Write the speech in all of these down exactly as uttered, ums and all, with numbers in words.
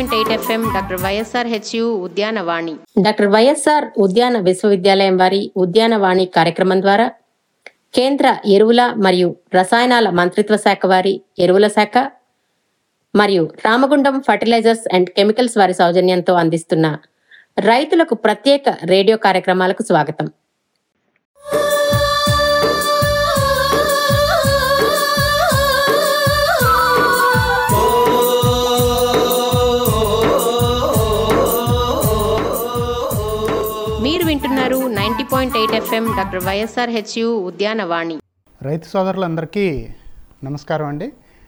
Point eight FM doctor YSR HU Udyanavani doctor YSR ఉద్యాన విశ్వవిద్యాలయం వారి ఉద్యానవాణి కార్యక్రమం ద్వారా కేంద్ర ఎరువుల మరియు రసాయనాల మంత్రిత్వ శాఖ వారి ఎరువుల శాఖ మరియు రామగుండం ఫర్టిలైజర్స్ అండ్ కెమికల్స్ వారి సౌజన్యంతో అందిస్తున్న రైతులకు ప్రత్యేక రేడియో కార్యక్రమాలకు స్వాగతం. మీరు వింటున్నారు ninety point eight FM doctor YSR HU Udyanavani. రైతు సోదరులందరికీ నమస్కారం అండి.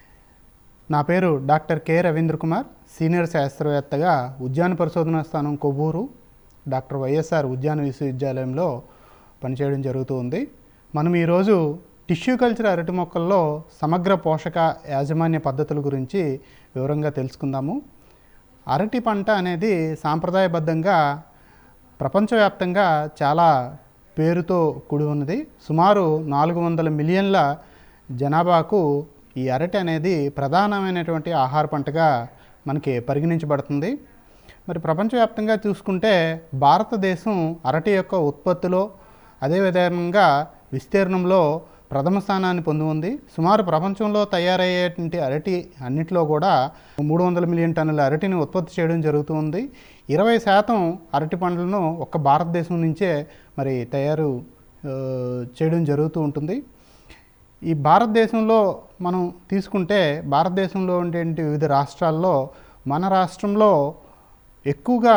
నా పేరు doctor K Ravindra Kumar, senior శాస్త్రవేత్తగా ఉద్యాన పరిశోధనా స్థానం కొవ్వూరు డాక్టర్ వైఎస్ఆర్ ఉద్యాన విశ్వవిద్యాలయంలో పనిచేయడం జరుగుతూ ఉంది. మనం ఈరోజు టిష్యూ కల్చర్ అరటి మొక్కల్లో సమగ్ర పోషక యాజమాన్య పద్ధతుల గురించి వివరంగా తెలుసుకుందాము. అరటి పంట అనేది సాంప్రదాయబద్ధంగా ప్రపంచవ్యాప్తంగా చాలా పేరుతో కూడి ఉన్నది. సుమారు నాలుగు వందల మిలియన్ల జనాభాకు ఈ అరటి అనేది ప్రధానమైనటువంటి ఆహార పంటగా మనకి పరిగణించబడుతుంది. మరి ప్రపంచవ్యాప్తంగా చూసుకుంటే భారతదేశం అరటి యొక్క ఉత్పత్తిలో అదేవిధంగా విస్తీర్ణంలో ప్రథమ స్థానాన్ని పొంది ఉంది. సుమారు ప్రపంచంలో తయారయ్యేటువంటి అరటి అన్నిటిలో కూడా మూడు వందల మిలియన్ టన్నుల అరటిని ఉత్పత్తి చేయడం జరుగుతుంది. ఇరవై శాతం అరటి పండ్లను ఒక్క భారతదేశం నుంచే మరి తయారు చేయడం జరుగుతూ ఉంటుంది. ఈ భారతదేశంలో మనం తీసుకుంటే భారతదేశంలో ఉండేటువంటి వివిధ రాష్ట్రాల్లో మన రాష్ట్రంలో ఎక్కువగా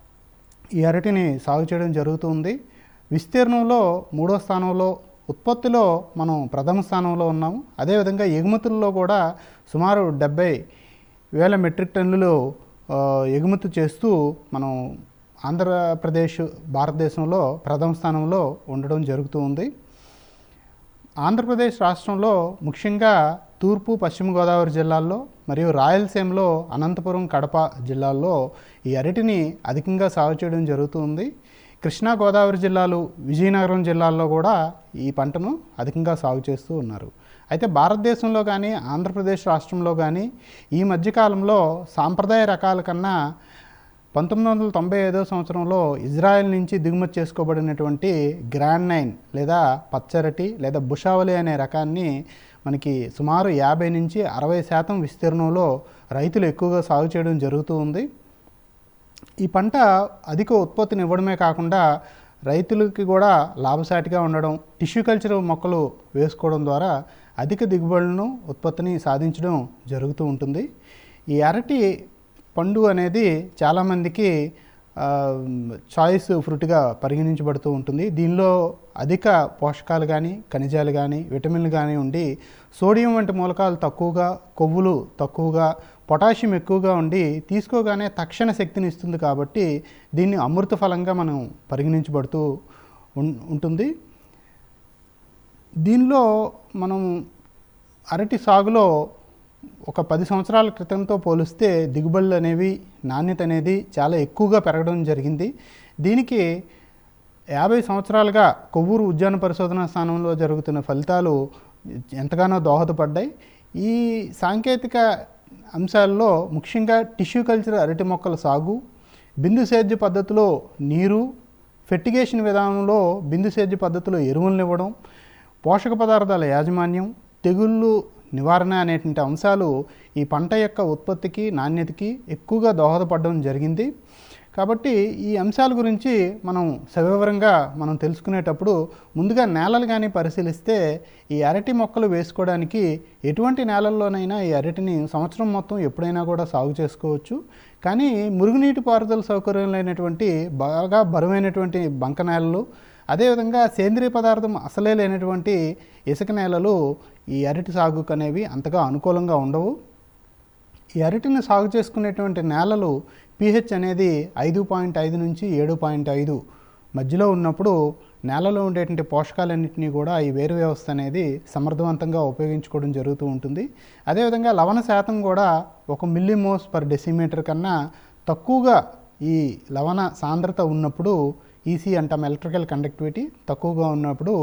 ఈ అరటిని సాగు చేయడం జరుగుతుంది. విస్తీర్ణంలో మూడో స్థానంలో, ఉత్పత్తిలో మనం ప్రథమ స్థానంలో ఉన్నాము. అదేవిధంగా ఎగుమతుల్లో కూడా సుమారు డెబ్బై వేల మెట్రిక్ టన్నులు ఎగుమతి చేస్తూ మనం ఆంధ్రప్రదేశ్ భారతదేశంలో ప్రథమ స్థానంలో ఉండడం జరుగుతూ ఉంది. ఆంధ్రప్రదేశ్ రాష్ట్రంలో ముఖ్యంగా తూర్పు పశ్చిమ గోదావరి జిల్లాల్లో మరియు రాయలసీమలో అనంతపురం కడప జిల్లాల్లో ఈ అరటిని అధికంగా సాగు చేయడం జరుగుతుంది. కృష్ణా గోదావరి జిల్లాలు, విజయనగరం జిల్లాల్లో కూడా ఈ పంటను అధికంగా సాగు చేస్తూ ఉన్నారు. అయితే భారతదేశంలో కానీ ఆంధ్రప్రదేశ్ రాష్ట్రంలో కానీ ఈ మధ్యకాలంలో సాంప్రదాయ రకాల కన్నా పంతొమ్మిది వందల తొంభై ఐదో సంవత్సరంలో ఇజ్రాయెల్ నుంచి దిగుమతి చేసుకోబడినటువంటి గ్రాండ్ నైన్ లేదా పచ్చరటి లేదా బుషావలి అనే రకాన్ని మనకి సుమారు యాభై నుంచి అరవై శాతం విస్తీర్ణంలో రైతులు ఎక్కువగా సాగు చేయడం జరుగుతూ ఉంది. ఈ పంట అధిక ఉత్పత్తిని ఇవ్వడమే కాకుండా రైతులకి కూడా లాభసాటిగా ఉండడం, టిష్యూ కల్చర్ మొక్కలు వేసుకోవడం ద్వారా అధిక దిగుబడులను ఉత్పత్తిని సాధించడం జరుగుతూ ఉంటుంది. ఈ అరటి పండు అనేది చాలామందికి చాయిస్ ఫ్రూట్గా పరిగణించబడుతూ ఉంటుంది. దీనిలో అధిక పోషకాలు కానీ ఖనిజాలు కానీ విటమిన్లు కానీ ఉండి సోడియం వంటి మూలకాలు తక్కువగా, కొవ్వులు తక్కువగా, పొటాషియం ఎక్కువగా ఉండి తీసుకోగానే తక్షణ శక్తిని ఇస్తుంది. కాబట్టి దీన్ని అమృత ఫలంగా మనం పరిగణించబడుతూ ఉంటుంది. దీనిలో మనం అరటి సాగులో ఒక పది సంవత్సరాల క్రితంతో పోలిస్తే దిగుబడులు అనేవి, నాణ్యత అనేది చాలా ఎక్కువగా పెరగడం జరిగింది. దీనికి యాభై సంవత్సరాలుగా కొవ్వూరు ఉద్యాన పరిశోధనా స్థానంలో జరుగుతున్న ఫలితాలు ఎంతగానో దోహదపడ్డాయి. ఈ సాంకేతిక అంశాల్లో ముఖ్యంగా టిష్యూ కల్చర్ అరటి మొక్కల సాగు, బిందు సేద్య పద్ధతిలో నీరు, ఫెర్టిగేషన్ విధానంలో బిందు సేద్య పద్ధతిలో ఎరువులను ఇవ్వడం, పోషక పదార్థాల యాజమాన్యం, తెగుళ్ళు నివారణ అనేటువంటి అంశాలు ఈ పంట యొక్క ఉత్పత్తికి, నాణ్యతకి ఎక్కువగా దోహదపడడం జరిగింది. కాబట్టి ఈ అంశాల గురించి మనం సవివరంగా మనం తెలుసుకునేటప్పుడు ముందుగా నేలలు కానీ పరిశీలిస్తే ఈ అరటి మొక్కలు వేసుకోవడానికి ఎటువంటి నేలల్లోనైనా ఈ అరటిని సంవత్సరం మొత్తం ఎప్పుడైనా కూడా సాగు చేసుకోవచ్చు. కానీ మురుగునీటి పారుదల సౌకర్యం లేనటువంటి బాగా బరువైనటువంటి బంక నేలలు, అదేవిధంగా సేంద్రియ పదార్థం అసలే లేనటువంటి ఇసుక నేలలు ఈ అరటి సాగుకు అనేవి అంతగా అనుకూలంగా ఉండవు. ఈ అరటిని సాగు చేసుకునేటువంటి నేలలు పీహెచ్ అనేది ఐదు పాయింట్ ఐదు నుంచి ఏడు పాయింట్ ఐదు మధ్యలో ఉన్నప్పుడు నేలలో ఉండేటువంటి పోషకాలన్నింటినీ కూడా ఈ వేరు వ్యవస్థ అనేది సమర్థవంతంగా ఉపయోగించుకోవడం జరుగుతూ ఉంటుంది. అదేవిధంగా లవణ శాతం కూడా ఒక మిల్లీమోస్ పర్ డెసిమీటర్ కన్నా తక్కువగా ఈ లవణ సాంద్రత ఉన్నప్పుడు, ఈసీ అంటాం ఎలక్ట్రికల్ కండక్టివిటీ తక్కువగా ఉన్నప్పుడు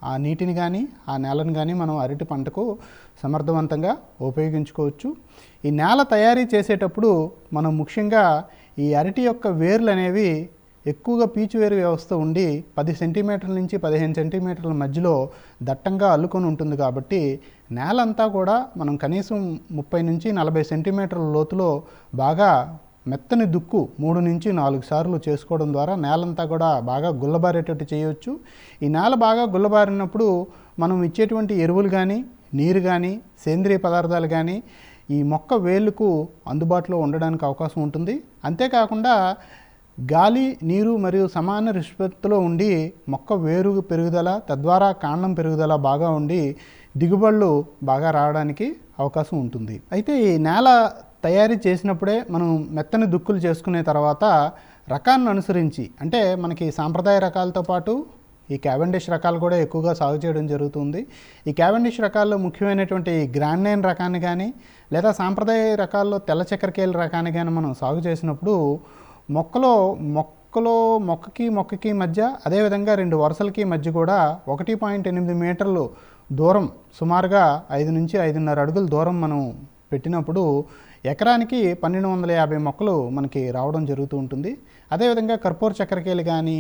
ఆ నీటిని కానీ ఆ నేలను కానీ మనం అరటి పంటకు సమర్థవంతంగా ఉపయోగించుకోవచ్చు. ఈ నేల తయారీ చేసేటప్పుడు మనం ముఖ్యంగా ఈ అరటి యొక్క వేర్లు అనేవి ఎక్కువగా పీచువేరు వ్యవస్థ ఉండి పది సెంటీమీటర్ల నుంచి పదిహేను సెంటీమీటర్ల మధ్యలో దట్టంగా అల్లుకొని ఉంటుంది. కాబట్టి నేల అంతా కూడా మనం కనీసం ముప్పై నుంచి నలభై సెంటీమీటర్ల లోతులో బాగా మెత్తని దుక్కు మూడు నుంచి నాలుగు సార్లు చేసుకోవడం ద్వారా నేలంతా కూడా బాగా గుల్లబారేటట్టు చేయవచ్చు. ఈ నేల బాగా గుల్లబారినప్పుడు మనం ఇచ్చేటువంటి ఎరువులు కానీ నీరు కానీ సేంద్రియ పదార్థాలు కానీ ఈ మొక్క వేళ్ళకు అందుబాటులో ఉండడానికి అవకాశం ఉంటుంది. అంతేకాకుండా గాలి నీరు మరియు సమాన నిష్పత్తిలో ఉండి మొక్క వేరు పెరుగుదల తద్వారా కాండం పెరుగుదల బాగా ఉండి దిగుబడులు బాగా రావడానికి అవకాశం ఉంటుంది. అయితే ఈ నేల తయారీ చేసినప్పుడే మనం మెత్తని దుక్కులు చేసుకునే తర్వాత రకాన్ని అనుసరించి, అంటే మనకి సాంప్రదాయ రకాలతో పాటు ఈ క్యావెండిష్ రకాలు కూడా ఎక్కువగా సాగు చేయడం జరుగుతుంది. ఈ క్యావెండిష్ రకాల్లో ముఖ్యమైనటువంటి గ్రాండ్ నైన్ రకాన్ని కానీ లేదా సాంప్రదాయ రకాల్లో తెల్ల చక్కెరకేళి రకాన్ని కానీ మనం సాగు చేసినప్పుడు మొక్కలో మొక్కలో మొక్కకి మొక్కకి మధ్య అదేవిధంగా రెండు వరుసలకి మధ్య కూడా ఒకటి పాయింట్ ఎనిమిది మీటర్లు దూరం, సుమారుగా ఐదు నుంచి ఐదున్నర అడుగుల దూరం మనం పెట్టినప్పుడు ఎకరానికి పన్నెండు వందల యాభై మొక్కలు మనకి రావడం జరుగుతూ ఉంటుంది. అదేవిధంగా కర్పూర చక్కెరకేళి కానీ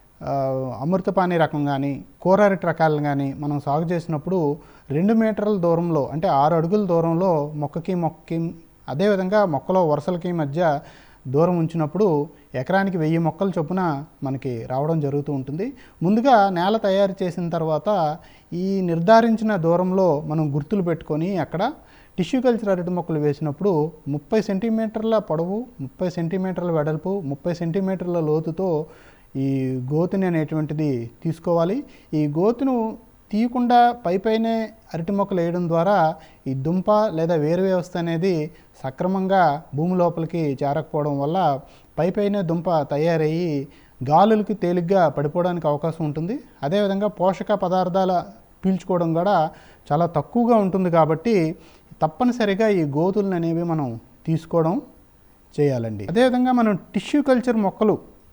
అమృతపాణి రకం కానీ కూర అరటి రకాలను కానీ మనం సాగు చేసినప్పుడు రెండు మీటర్ల దూరంలో, అంటే ఆరు అడుగుల దూరంలో మొక్కకి మొక్కకి అదేవిధంగా మొక్కలో వరుసలకి మధ్య దూరం ఉంచినప్పుడు ఎకరానికి వెయ్యి మొక్కల చొప్పున మనకి రావడం జరుగుతూ ఉంటుంది. ముందుగా నేల తయారు చేసిన తర్వాత ఈ నిర్ధారించిన దూరంలో మనం గుర్తులు పెట్టుకొని అక్కడ టిష్యూ కల్చర్ అరటి మొక్కలు వేసినప్పుడు ముప్పై సెంటీమీటర్ల పొడవు, ముప్పై సెంటీమీటర్ల వెడల్పు, ముప్పై సెంటీమీటర్ల లోతుతో ఈ గోతుని అనేటువంటిది తీసుకోవాలి. ఈ గోతును తీయకుండా పై పైనే అరటి మొక్కలు వేయడం ద్వారా ఈ దుంప లేదా వేరు వ్యవస్థ అనేది సక్రమంగా భూమి లోపలికి చేరకపోవడం వల్ల పై పైనే దుంప తయారయ్యి గాలులకి తేలిగ్గా పడిపోవడానికి అవకాశం ఉంటుంది. అదేవిధంగా పోషక పదార్థాల పీల్చుకోవడం కూడా చాలా తక్కువగా ఉంటుంది. కాబట్టి తప్పనిసరిగా ఈ గోతులను అనేవి మనం తీసుకోవడం చేయాలండి. అదేవిధంగా మనం టిష్యూ కల్చర్ మొక్కలు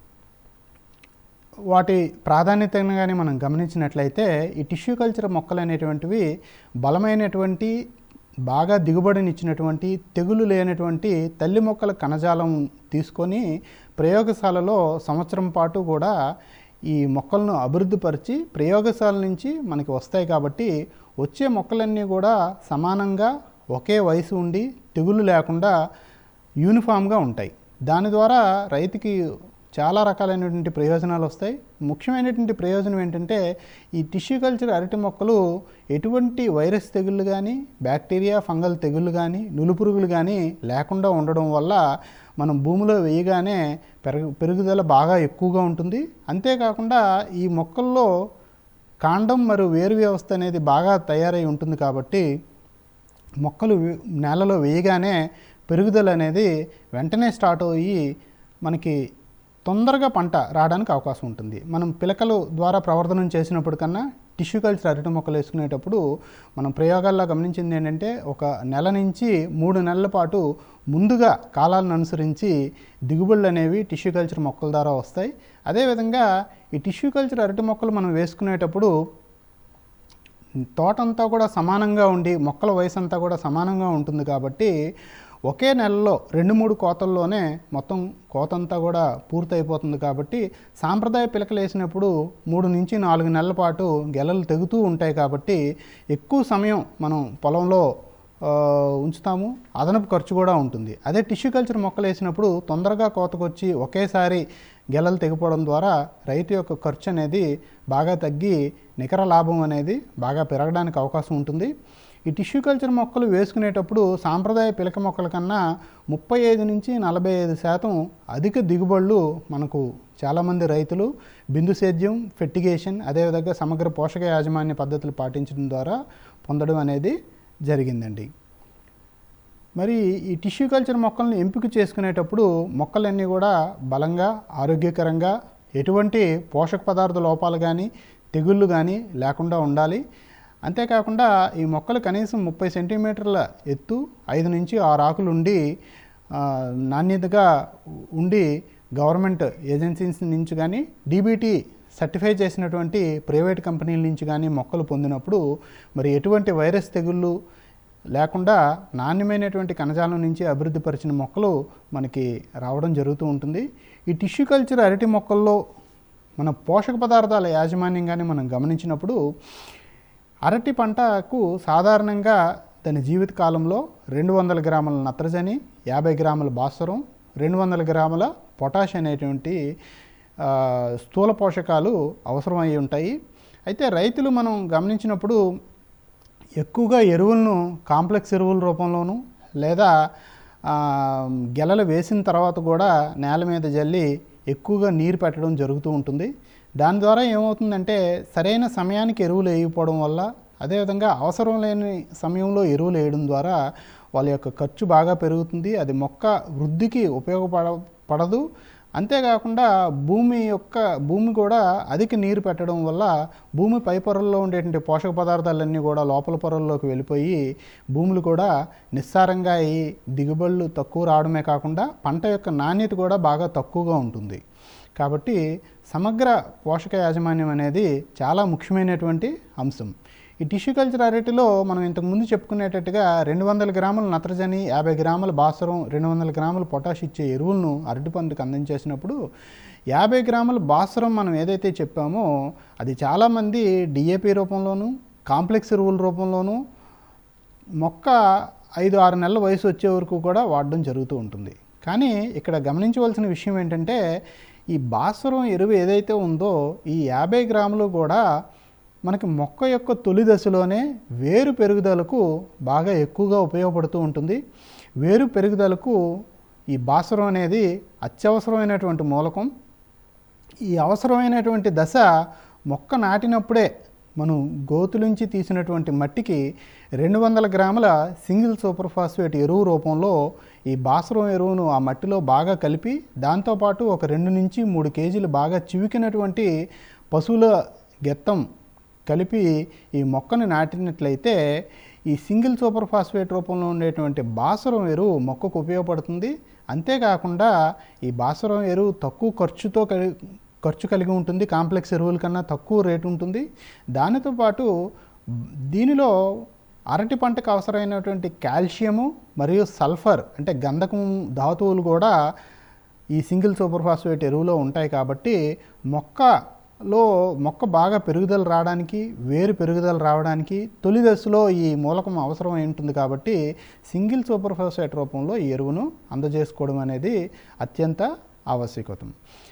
వాటి ప్రాధాన్యతను కానీ మనం గమనించినట్లయితే ఈ టిష్యూ కల్చర్ మొక్కలు అనేటువంటివి బలమైనటువంటి బాగా దిగుబడినిచ్చినటువంటి తెగులు లేనటువంటి తల్లి మొక్కల కణజాలం తీసుకొని ప్రయోగశాలలో సంవత్సరం పాటు కూడా ఈ మొక్కలను అభివృద్ధిపరిచి ప్రయోగశాల నుంచి మనకి వస్తాయి. కాబట్టి వచ్చే మొక్కలన్నీ కూడా సమానంగా ఒకే వయసు ఉండి తెగులు లేకుండా యూనిఫామ్గా ఉంటాయి. దాని ద్వారా రైతుకి చాలా రకాలైనటువంటి ప్రయోజనాలు వస్తాయి. ముఖ్యమైనటువంటి ప్రయోజనం ఏంటంటే ఈ టిష్యూ కల్చర్ అరటి మొక్కలు ఎటువంటి వైరస్ తెగుళ్ళు కానీ బ్యాక్టీరియా ఫంగల్ తెగుళ్ళు కానీ నులుపురుగులు కానీ లేకుండా ఉండడం వల్ల మనం భూమిలో వేయగానే పెరుగు పెరుగుదల బాగా ఎక్కువగా ఉంటుంది. అంతేకాకుండా ఈ మొక్కల్లో కాండం మరియు వేరు వ్యవస్థ అనేది బాగా తయారై ఉంటుంది. కాబట్టి మొక్కలు నేలలో వేయగానే పెరుగుదల అనేది వెంటనే స్టార్ట్ అయ్యి మనకి తొందరగా పంట రావడానికి అవకాశం ఉంటుంది. మనం పిలకలు ద్వారా ప్రవర్ధనం చేసినప్పుడు కన్నా టిష్యూ కల్చర్ అరటి మొక్కలు వేసుకునేటప్పుడు మనం ప్రయోగాల్లో గమనించింది ఏంటంటే ఒక నెల నుంచి మూడు నెలల పాటు ముందుగా కాలాలను అనుసరించి దిగుబడులు అనేవి టిష్యూ కల్చర్ మొక్కల ద్వారా వస్తాయి. అదేవిధంగా ఈ టిష్యూ కల్చర్ అరటి మొక్కలు మనం వేసుకునేటప్పుడు తోటంతా కూడా సమానంగా ఉండి మొక్కల వయసు అంతా కూడా సమానంగా ఉంటుంది. కాబట్టి ఒకే నెలలో రెండు మూడు కోతల్లోనే మొత్తం కోతంతా కూడా పూర్తయిపోతుంది. కాబట్టి సాంప్రదాయ పిలకలు వేసినప్పుడు మూడు నుంచి నాలుగు నెలల పాటు గెలలు తెగుతూ ఉంటాయి. కాబట్టి ఎక్కువ సమయం మనం పొలంలో ఉంచుతాము, అదనపు ఖర్చు కూడా ఉంటుంది. అదే టిష్యూ కల్చర్ మొక్కలు వేసినప్పుడు తొందరగా కోతకొచ్చి ఒకేసారి గెలలు తెగిపోవడం ద్వారా రైతు యొక్క ఖర్చు అనేది బాగా తగ్గి నికర లాభం అనేది బాగా పెరగడానికి అవకాశం ఉంటుంది. ఈ టిష్యూ కల్చర్ మొక్కలు వేసుకునేటప్పుడు సాంప్రదాయ పిలక మొక్కల కన్నా ముప్పై ఐదు నుంచి నలభై ఐదు శాతం అధిక దిగుబడులు మనకు చాలామంది రైతులు బిందు సేద్యం, ఫెర్టిగేషన్, అదేవిధంగా సమగ్ర పోషక యాజమాన్య పద్ధతులు పాటించడం ద్వారా పొందడం అనేది జరిగిందండి. మరి ఈ టిష్యూ కల్చర్ మొక్కలను ఎంపిక చేసుకునేటప్పుడు మొక్కలన్నీ కూడా బలంగా, ఆరోగ్యకరంగా, ఎటువంటి పోషక పదార్థ లోపాలు కానీ తెగుళ్ళు కానీ లేకుండా ఉండాలి. అంతేకాకుండా ఈ మొక్కలు కనీసం ముప్పై సెంటీమీటర్ల ఎత్తు, ఐదు నుంచి ఆరు ఆకులు ఉండి నాణ్యతగా ఉండి గవర్నమెంట్ ఏజెన్సీస్ నుంచి కానీ డీబీటీ సర్టిఫై చేసినటువంటి ప్రైవేట్ కంపెనీల నుంచి కానీ మొక్కలు పొందినప్పుడు మరి ఎటువంటి వైరస్ తెగుళ్ళు లేకుండా నాణ్యమైనటువంటి కణజాలం నుంచి అభివృద్ధి పరిచిన మొక్కలు మనకి రావడం జరుగుతూ ఉంటుంది. ఈ టిష్యూ కల్చర్ అరటి మొక్కల్లో మన పోషక పదార్థాల యాజమాన్యంగానే మనం గమనించినప్పుడు అరటి పంటకు సాధారణంగా దాని జీవిత కాలంలో రెండు వందల గ్రాముల నత్రజని, యాభై గ్రాముల భాస్వరం, రెండు వందల గ్రాముల పొటాష్ అనేటువంటి స్థూల పోషకాలు అవసరమై ఉంటాయి. అయితే రైతులు మనం గమనించినప్పుడు ఎక్కువగా ఎరువులను కాంప్లెక్స్ ఎరువుల రూపంలోనూ లేదా గెలలు వేసిన తర్వాత కూడా నేల మీద జల్లి ఎక్కువగా నీరు పెట్టడం జరుగుతూ ఉంటుంది. దాని ద్వారా ఏమవుతుందంటే సరైన సమయానికి ఎరువులు వేయకపోవడం వల్ల, అదేవిధంగా అవసరం లేని సమయంలో ఎరువులు వేయడం ద్వారా వాళ్ళ యొక్క ఖర్చు బాగా పెరుగుతుంది. అది మొక్క వృద్ధికి ఉపయోగపడ పడదు అంతేకాకుండా భూమి యొక్క భూమి కూడా అధిక నీరు పెట్టడం వల్ల భూమి పై పొరల్లో ఉండేటువంటి పోషక పదార్థాలన్నీ కూడా లోపల పొరల్లోకి వెళ్ళిపోయి భూములు కూడా నిస్సారంగా అయ్యి దిగుబడులు తక్కువ రావడమే కాకుండా పంట యొక్క నాణ్యత కూడా బాగా తక్కువగా ఉంటుంది. కాబట్టి సమగ్ర పోషక యాజమాన్యం అనేది చాలా ముఖ్యమైనటువంటి అంశం. ఈ టిష్యూ కల్చర్ అరటిలో మనం ఇంతకుముందు చెప్పుకునేటట్టుగా రెండు వందల గ్రాముల నత్రజని, యాభై గ్రాముల భాస్వరం, రెండు వందల గ్రాముల పొటాష్ ఇచ్చే ఎరువులను అరటి పంటకు అందించేసినప్పుడు యాభై గ్రాముల భాస్వరం మనం ఏదైతే చెప్పామో అది చాలామంది డిఏపి రూపంలోనూ కాంప్లెక్స్ ఎరువుల రూపంలోనూ మొక్క ఐదు ఆరు నెలల వయసు వచ్చే వరకు కూడా వాడడం జరుగుతూ ఉంటుంది. కానీ ఇక్కడ గమనించవలసిన విషయం ఏంటంటే ఈ భాస్వరం ఎరువు ఏదైతే ఉందో ఈ యాభై గ్రాములు కూడా మనకి మొక్క యొక్క తొలి దశలోనే వేరు పెరుగుదలకు బాగా ఎక్కువగా ఉపయోగపడుతూ ఉంటుంది. వేరు పెరుగుదలకు ఈ భాస్వరం అనేది అత్యవసరమైనటువంటి మూలకం. ఈ అవసరమైనటువంటి దశ మొక్క నాటినప్పుడే మనం గోతు నుంచి తీసినటువంటి మట్టికి రెండు వందల గ్రాముల సింగిల్ సూపర్ ఫాస్ఫేట్ ఎరువు రూపంలో ఈ భాస్వరం ఎరువును ఆ మట్టిలో బాగా కలిపి దాంతోపాటు ఒక రెండు నుంచి మూడు కేజీలు బాగా చివికినటువంటి పశువుల గెత్తం కలిపి ఈ మొక్కను నాటినట్లయితే ఈ సింగిల్ సూపర్ ఫాస్ఫేట్ రూపంలో ఉండేటువంటి భాస్వరం ఎరువు మొక్కకు ఉపయోగపడుతుంది. అంతేకాకుండా ఈ భాస్వరం ఎరువు తక్కువ ఖర్చుతో కలిగి ఖర్చు కలిగి ఉంటుంది, కాంప్లెక్స్ ఎరువుల కన్నా తక్కువ రేటు ఉంటుంది. దానితో పాటు దీనిలో అరటి పంటకు అవసరమైనటువంటి కాల్షియము మరియు సల్ఫర్ అంటే గంధకం ధాతువులు కూడా ఈ సింగిల్ సూపర్ ఫాస్ఫేట్ ఎరువులో ఉంటాయి. కాబట్టి మొక్కలో మొక్క బాగా పెరుగుదల రావడానికి, వేరు పెరుగుదల రావడానికి తొలి దశలో ఈ మూలకం అవసరమై ఉంటుంది. కాబట్టి సింగిల్ సూపర్ ఫాస్ఫేట్ రూపంలో ఈ ఎరువును అందజేసుకోవడం అనేది అత్యంత ఆవశ్యకతం.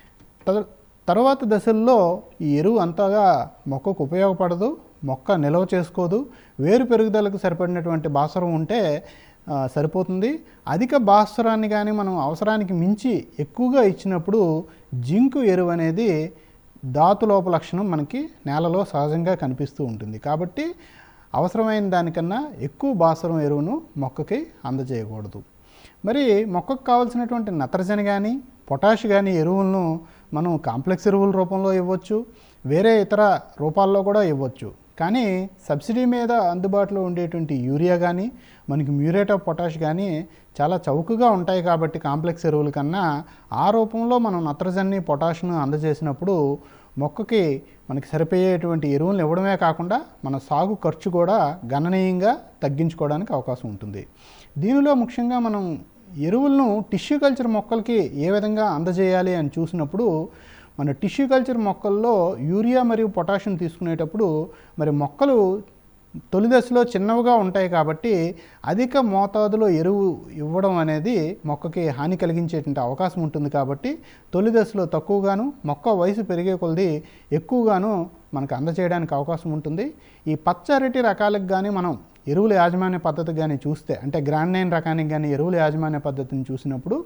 తర్వాత దశల్లో ఈ ఎరువు అంతగా మొక్కకు ఉపయోగపడదు, మొక్క నిల్వ చేసుకోదు. వేరు పెరుగుదలకు సరిపడినటువంటి భాస్వరం ఉంటే సరిపోతుంది. అధిక భాస్వరాన్ని కానీ మనం అవసరానికి మించి ఎక్కువగా ఇచ్చినప్పుడు జింకు ఎరువు అనేది ధాతులోప లక్షణం మనకి నేలలో సహజంగా కనిపిస్తూ ఉంటుంది. కాబట్టి అవసరమైన దానికన్నా ఎక్కువ భాస్వరం ఎరువును మొక్కకి అందజేయకూడదు. మరి మొక్కకు కావాల్సినటువంటి నత్రజని కానీ పొటాష్ కానీ ఎరువులను మనం కాంప్లెక్స్ ఎరువుల రూపంలో ఇవ్వచ్చు, వేరే ఇతర రూపాల్లో కూడా ఇవ్వచ్చు. కానీ సబ్సిడీ మీద అందుబాటులో ఉండేటువంటి యూరియా కానీ మనకి మ్యూరేట్ ఆఫ్ పొటాష్ కానీ చాలా చౌకగా ఉంటాయి. కాబట్టి కాంప్లెక్స్ ఎరువుల కన్నా ఆ రూపంలో మనం నత్రజని పొటాష్ను అందజేసినప్పుడు మొక్కకి మనకి సరిపోయేటువంటి ఎరువులను ఇవ్వడమే కాకుండా మన సాగు ఖర్చు కూడా గణనీయంగా తగ్గించుకోవడానికి అవకాశం ఉంటుంది. దీనిలో ముఖ్యంగా మనం ఎరువులను టిష్యూ కల్చర్ మొక్కలకి ఏ విధంగా అందజేయాలి అని చూసినప్పుడు మన టిష్యూ కల్చర్ మొక్కల్లో యూరియా మరియు పొటాషియం తీసుకునేటప్పుడు మరి మొక్కలు తొలి దశలో చిన్నవిగా ఉంటాయి కాబట్టి అధిక మోతాదులో ఎరువు ఇవ్వడం అనేది మొక్కకి హాని కలిగించేటువంటి అవకాశం ఉంటుంది. కాబట్టి తొలి దశలో తక్కువగాను మొక్క వయసు పెరిగే కొలది ఎక్కువగాను మనకు అందజేయడానికి అవకాశం ఉంటుంది. ఈ పచ్చ అరటి రకాలకు కానీ మనం ఎరువుల యాజమాన్య పద్ధతి కానీ చూస్తే అంటే గ్రాండ్ నైన్ రకానికి కానీ ఎరువుల యాజమాన్య పద్ధతిని చూసినప్పుడు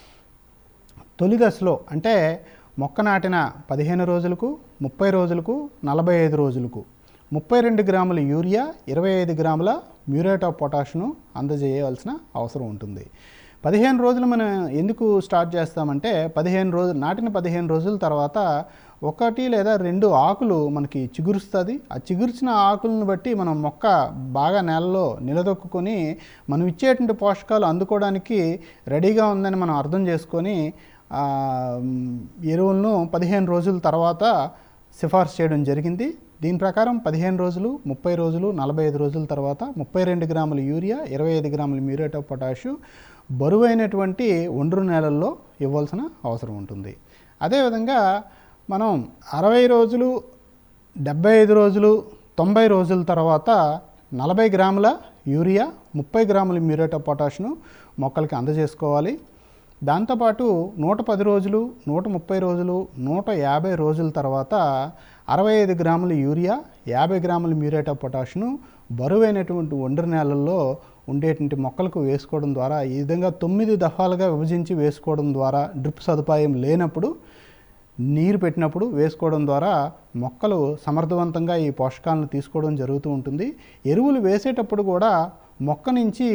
తొలి దశలో అంటే మొక్క నాటిన పదిహేను రోజులకు, ముప్పై రోజులకు, నలభై ఐదు రోజులకు ముప్పై రెండు గ్రాముల యూరియా, ఇరవై ఐదు గ్రాముల మ్యూరేట్ ఆఫ్ పొటాష్ను అందజేయవలసిన అవసరం ఉంటుంది. పదిహేను రోజులు మనం ఎందుకు స్టార్ట్ చేస్తామంటే పదిహేను రోజులు నాటిన పదిహేను రోజుల తర్వాత ఒకటి లేదా రెండు ఆకులు మనకి చిగురుస్తుంది. ఆ చిగుర్చిన ఆకులను బట్టి మనం మొక్క బాగా నేలలో నిలదొక్కుని మనం ఇచ్చేటువంటి పోషకాలు అందుకోవడానికి రెడీగా ఉందని మనం అర్థం చేసుకొని ఎరువులను పదిహేను రోజుల తర్వాత సిఫార్సు చేయడం జరిగింది. దీని ప్రకారం పదిహేను రోజులు, ముప్పై రోజులు, నలభై ఐదు రోజుల తర్వాత ముప్పై రెండు గ్రాముల యూరియా, ఇరవై ఐదు గ్రాముల మ్యూరేట్ ఆఫ్ పొటాషు బరువైనటువంటి ఒండ్రు నేలల్లో ఇవ్వాల్సిన అవసరం ఉంటుంది. అదేవిధంగా మనం అరవై రోజులు, డెబ్బై ఐదు రోజులు, తొంభై రోజుల తర్వాత నలభై గ్రాముల యూరియా, ముప్పై గ్రాముల మ్యూరేట్ ఆఫ్ పొటాష్ను మొక్కలకి అందజేసుకోవాలి. దాంతోపాటు నూట పది రోజులు, నూట ముప్పై రోజులు, నూట యాభై రోజుల తర్వాత అరవై ఐదు గ్రాముల యూరియా, యాభై గ్రాముల మ్యూరేట్ ఆఫ్ పొటాష్ను బరువైనటువంటి ఒండ్రు నేలల్లో ఉండేటువంటి మొక్కలకు వేసుకోవడం ద్వారా, ఈ విధంగా తొమ్మిది దఫాలుగా విభజించి వేసుకోవడం ద్వారా, డ్రిప్ సదుపాయం లేనప్పుడు నీరు పెట్టినప్పుడు వేసుకోవడం ద్వారా మొక్కలు సమర్థవంతంగా ఈ పోషకాలను తీసుకోవడం జరుగుతూ ఉంటుంది. ఎరువులు వేసేటప్పుడు కూడా మొక్క నుంచి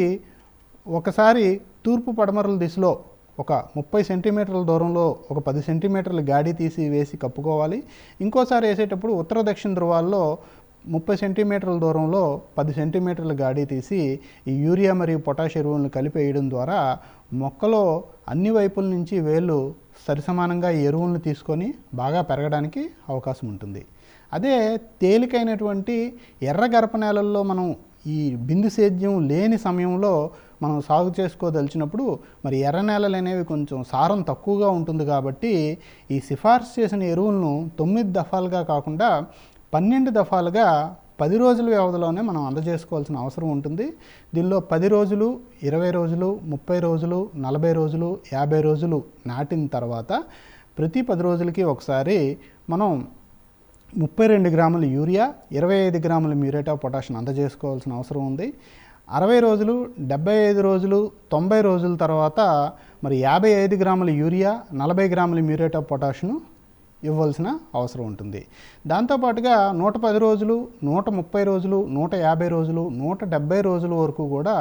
ఒకసారి తూర్పు పడమరల దిశలో ఒక ముప్పై సెంటీమీటర్ల దూరంలో ఒక పది సెంటీమీటర్ల గాడి తీసి వేసి కప్పుకోవాలి. ఇంకోసారి వేసేటప్పుడు ఉత్తర దక్షిణ ధృవాల్లో ముప్పై సెంటీమీటర్ల దూరంలో పది సెంటీమీటర్ల గాడి తీసి ఈ యూరియా మరియు పొటాష్ ఎరువులను కలిపి వేయడం ద్వారా మొక్కలో అన్ని వైపుల నుంచి వేళ్ళు సరిసమానంగా ఈ ఎరువులను తీసుకొని బాగా పెరగడానికి అవకాశం ఉంటుంది. అదే తేలికైనటువంటి ఎర్ర గరప నేలల్లో మనం ఈ బిందు సేద్యం లేని సమయంలో మనం సాగు చేసుకోదలిచినప్పుడు మరి ఎర్ర నేలలు అనేవి కొంచెం సారం తక్కువగా ఉంటుంది కాబట్టి ఈ సిఫార్సు చేసిన ఎరువులను తొమ్మిది దఫాలుగా కాకుండా పన్నెండు దఫాలుగా పది రోజుల వ్యవధిలోనే మనం అందజేసుకోవాల్సిన అవసరం ఉంటుంది. దీనిలో పది రోజులు, ఇరవై రోజులు, ముప్పై రోజులు, నలభై రోజులు, యాభై రోజులు నాటిన తర్వాత ప్రతి పది రోజులకి ఒకసారి మనం ముప్పై రెండు గ్రాముల యూరియా, ఇరవై ఐదు గ్రాముల మ్యూరేట్ ఆఫ్ పొటాష్ను అందజేసుకోవాల్సిన అవసరం ఉంది. అరవై రోజులు, డెబ్బై ఐదు రోజులు, తొంభై రోజుల తర్వాత మరి యాభై ఐదు గ్రాముల యూరియా, నలభై గ్రాముల మ్యూరేట్ ఆఫ్ పొటాష్ను ఇవ్వాల్సిన అవసరం ఉంటుంది. దాంతోపాటుగా నూట పది రోజులు, నూట ముప్పై రోజులు, నూట యాభై రోజులు, నూట డెబ్బై రోజుల వరకు కూడా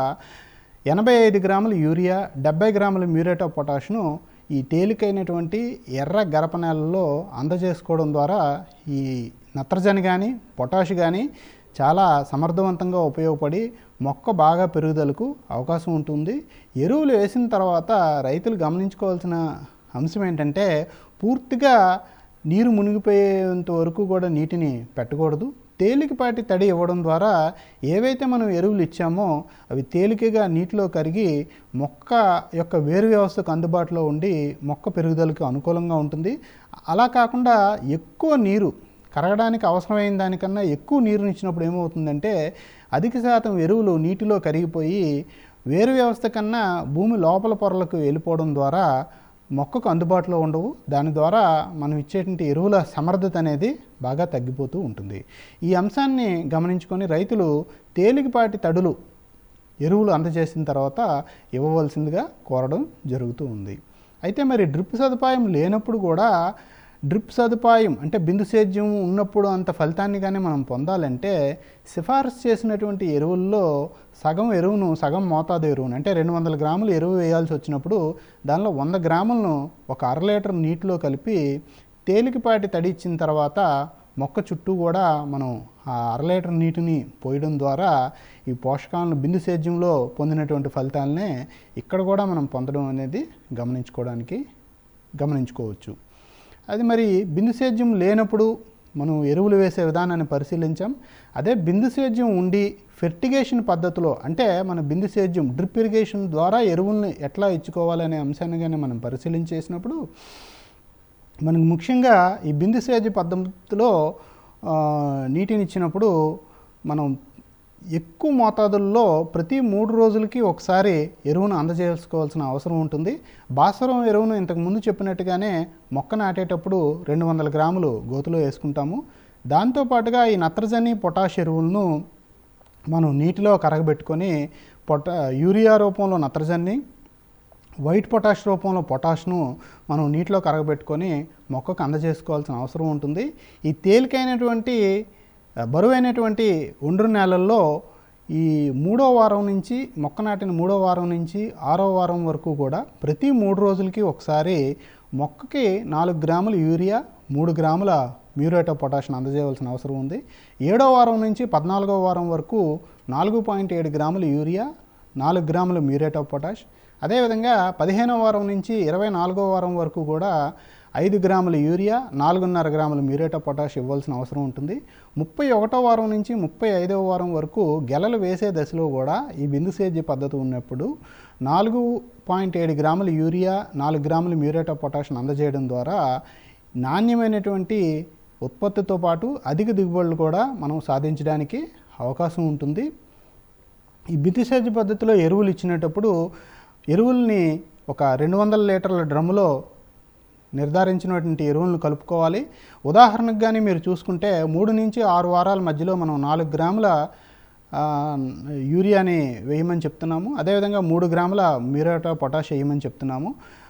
ఎనభై ఐదు గ్రాముల యూరియా, డెబ్బై గ్రాముల మ్యూరేట్ ఆఫ్ పొటాష్ను ఈ తేలికైనటువంటి ఎర్ర గరప నేలల్లో అందజేసుకోవడం ద్వారా ఈ నత్రజని కానీ పొటాష్ కానీ చాలా సమర్థవంతంగా ఉపయోగపడి మొక్క బాగా పెరుగుదలకు అవకాశం ఉంటుంది. ఎరువులు వేసిన తర్వాత రైతులు గమనించుకోవాల్సిన అంశం ఏంటంటే పూర్తిగా నీరు మునిగిపోయేంత వరకు కూడా నీటిని పెట్టకూడదు. తేలికపాటి తడి ఇవ్వడం ద్వారా ఏవైతే మనం ఎరువులు ఇచ్చామో అవి తేలికగా నీటిలో కరిగి మొక్క యొక్క వేరు వ్యవస్థకు అందుబాటులో ఉండి మొక్క పెరుగుదలకు అనుకూలంగా ఉంటుంది. అలా కాకుండా ఎక్కువ నీరు కరగడానికి అవసరమైన దానికన్నా ఎక్కువ నీరుని ఇచ్చినప్పుడు ఏమవుతుందంటే అధిక శాతం ఎరువులు నీటిలో కరిగిపోయి వేరు వ్యవస్థ కన్నా భూమి లోపల పొరలకు వెళ్ళిపోవడం ద్వారా మొక్కకు అందుబాటులో ఉండవు. దాని ద్వారా మనం ఇచ్చేటువంటి ఎరువుల సమర్థత అనేది బాగా తగ్గిపోతూ ఉంటుంది. ఈ అంశాన్ని గమనించుకొని రైతులు తేలికపాటి తడులు ఎరువులు అందజేసిన తర్వాత ఇవ్వవలసిందిగా కోరడం జరుగుతూ ఉంది. అయితే మరి డ్రిప్ సదుపాయం లేనప్పుడు కూడా డ్రిప్ సదుపాయం అంటే బిందు సేద్యం ఉన్నప్పుడు అంత ఫలితాన్ని కానీ మనం పొందాలంటే సిఫారసు చేసినటువంటి ఎరువుల్లో సగం ఎరువును సగం మోతాదు ఎరువును అంటే రెండు వందల గ్రాములు ఎరువు వేయాల్సి వచ్చినప్పుడు దానిలో వంద గ్రాములను ఒక అర లీటర్ నీటిలో కలిపి తేలికపాటి తడి ఇచ్చిన తర్వాత మొక్క చుట్టూ కూడా మనం ఆ అర లీటర్ నీటిని పోయడం ద్వారా ఈ పోషకాలను బిందు సేద్యంలో పొందినటువంటి ఫలితాలనే ఇక్కడ కూడా మనం పొందడం అనేది గమనించుకోవడానికి గమనించుకోవచ్చు. అది మరి బిందు సేద్యం లేనప్పుడు మనం ఎరువులు వేసే విధానాన్ని పరిశీలించాం. అదే బిందు సేద్యం ఉండి ఫెర్టిగేషన్ పద్ధతిలో అంటే మన బిందు సేద్యం డ్రిప్ ఇరిగేషన్ ద్వారా ఎరువుల్ని ఎట్లా ఇచ్చుకోవాలనే అంశాన్ని కానీ మనం పరిశీలించేసినప్పుడు మనకు ముఖ్యంగా ఈ బిందు సేద్య పద్ధతిలో నీటిని ఇచ్చినప్పుడు మనం ఎక్కువ మోతాదుల్లో ప్రతి మూడు రోజులకి ఒకసారి ఎరువును అందజేసుకోవాల్సిన అవసరం ఉంటుంది. భాస్వరం ఎరువును ఇంతకు ముందు చెప్పినట్టుగానే మొక్క నాటేటప్పుడు రెండు వందల గ్రాములు గోతులో వేసుకుంటాము. దాంతోపాటుగా ఈ నత్రజని పొటాష్ ఎరువులను మనం నీటిలో కరగబెట్టుకొని పొటా యూరియా రూపంలో నత్రజని, వైట్ పొటాష్ రూపంలో పొటాష్ను మనం నీటిలో కరగబెట్టుకొని మొక్కకు అందజేసుకోవాల్సిన అవసరం ఉంటుంది. ఈ తేలికైనటువంటి బరువైనటువంటి ఒండ్రు నేలల్లో ఈ మూడో వారం నుంచి మొక్క నాటిన మూడో వారం నుంచి ఆరో వారం వరకు కూడా ప్రతి మూడు రోజులకి ఒకసారి మొక్కకి నాలుగు గ్రాముల యూరియా, మూడు గ్రాముల మ్యూరేట్ ఆఫ్ పొటాష్ను అందజేయవలసిన అవసరం ఉంది. ఏడో వారం నుంచి పద్నాలుగో వారం వరకు నాలుగు పాయింట్ ఏడు గ్రాముల యూరియా, నాలుగు గ్రాముల మ్యూరేట్ ఆఫ్ పొటాష్, అదేవిధంగా పదిహేనవ వారం నుంచి ఇరవై నాలుగవ వారం వరకు కూడా ఐదు గ్రాముల యూరియా, నాలుగున్నర గ్రాముల మ్యూరేట్ ఆఫ్ పొటాష్ ఇవ్వాల్సిన అవసరం ఉంటుంది. ముప్పై ఒకటో వారం నుంచి ముప్పై ఐదవ వారం వరకు గెలలు వేసే దశలో కూడా ఈ బిందు సేద్య పద్ధతి ఉన్నప్పుడు నాలుగు పాయింట్ ఏడు గ్రాముల యూరియా, నాలుగు గ్రాముల మ్యూరేట్ ఆఫ్ పొటాష్ను అందజేయడం ద్వారా నాణ్యమైనటువంటి ఉత్పత్తితో పాటు అధిక దిగుబడులు కూడా మనం సాధించడానికి అవకాశం ఉంటుంది. ఈ బిందు సేద్య పద్ధతిలో ఎరువులు ఇచ్చినప్పుడు ఎరువుల్ని ఒక రెండు వందల లీటర్ల డ్రమ్ములో నిర్ధారించినటువంటి ఎరువులను కలుపుకోవాలి. ఉదాహరణకు కానీ మీరు చూసుకుంటే మూడు నుంచి ఆరు వారాల మధ్యలో మనం నాలుగు గ్రాముల యూరియాని వేయమని చెప్తున్నాము. అదేవిధంగా మూడు గ్రాముల మ్యూరేట్ ఆఫ్ పొటాష్ వేయమని చెప్తున్నాము.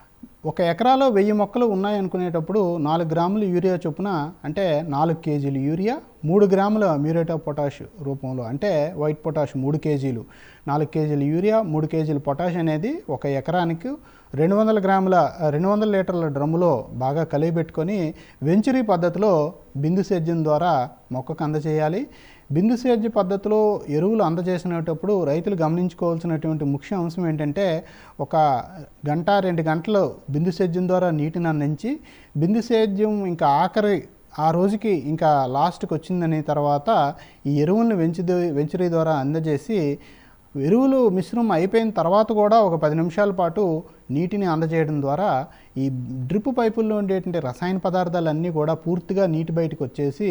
ఒక ఎకరాలో వెయ్యి మొక్కలు ఉన్నాయనుకునేటప్పుడు నాలుగు గ్రాముల యూరియా చొప్పున అంటే నాలుగు కేజీలు యూరియా, మూడు గ్రాముల మ్యూరేట్ ఆఫ్ పొటాష్ రూపంలో అంటే వైట్ పొటాష్ మూడు కేజీలు, నాలుగు కేజీలు యూరియా, మూడు కేజీలు పొటాష్ అనేది ఒక ఎకరానికి రెండు వందల గ్రాముల రెండు వందల లీటర్ల డ్రమ్ములో బాగా కలియబెట్టుకొని వెంచురీ పద్ధతిలో బిందు సేద్యం ద్వారా మొక్కకు అందజేయాలి. బిందు సేద్య పద్ధతిలో ఎరువులు అందజేసినప్పుడు రైతులు గమనించుకోవాల్సినటువంటి ముఖ్య అంశం ఏంటంటే ఒక గంట రెండు గంటలు బిందు సేద్యం ద్వారా నీటిని అందించి బిందు సేద్యం ఇంకా ఆఖరి ఆ రోజుకి ఇంకా లాస్ట్కి వచ్చిందని తర్వాత ఈ ఎరువులను వెంచు వెంచురీ ద్వారా అందజేసి ఎరువులు మిశ్రమం అయిపోయిన తర్వాత కూడా ఒక పది నిమిషాల పాటు నీటిని అందజేయడం ద్వారా ఈ డ్రిప్ పైపుల్లో ఉండేటువంటి రసాయన పదార్థాలన్నీ కూడా పూర్తిగా నీటి బయటకు వచ్చేసి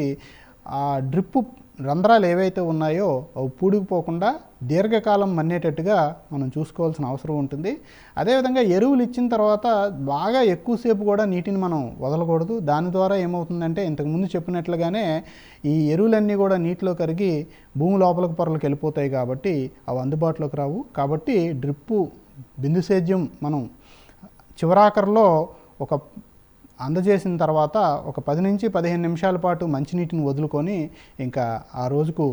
ఆ డ్రిప్ రంధ్రాలు ఏవైతే ఉన్నాయో అవి పూడిపోకుండా దీర్ఘకాలం మన్నేటట్టుగా మనం చూసుకోవాల్సిన అవసరం ఉంటుంది. అదేవిధంగా ఎరువులు ఇచ్చిన తర్వాత బాగా ఎక్కువసేపు కూడా నీటిని మనం వదలకూడదు. దాని ద్వారా ఏమవుతుందంటే ఇంతకుముందు చెప్పినట్లుగానే ఈ ఎరువులన్నీ కూడా నీటిలో కరిగి భూమి లోపలికి పొరలకు వెళ్ళిపోతాయి కాబట్టి అవి అందుబాటులోకి రావు. కాబట్టి డ్రిప్పు బిందు సేద్యం మనం చివరాఖరిలో ఒక అందజేసిన తర్వాత ఒక పది నుంచి పదిహేను నిమిషాల పాటు మంచినీటిని వదులుకొని ఇంకా ఆ రోజుకు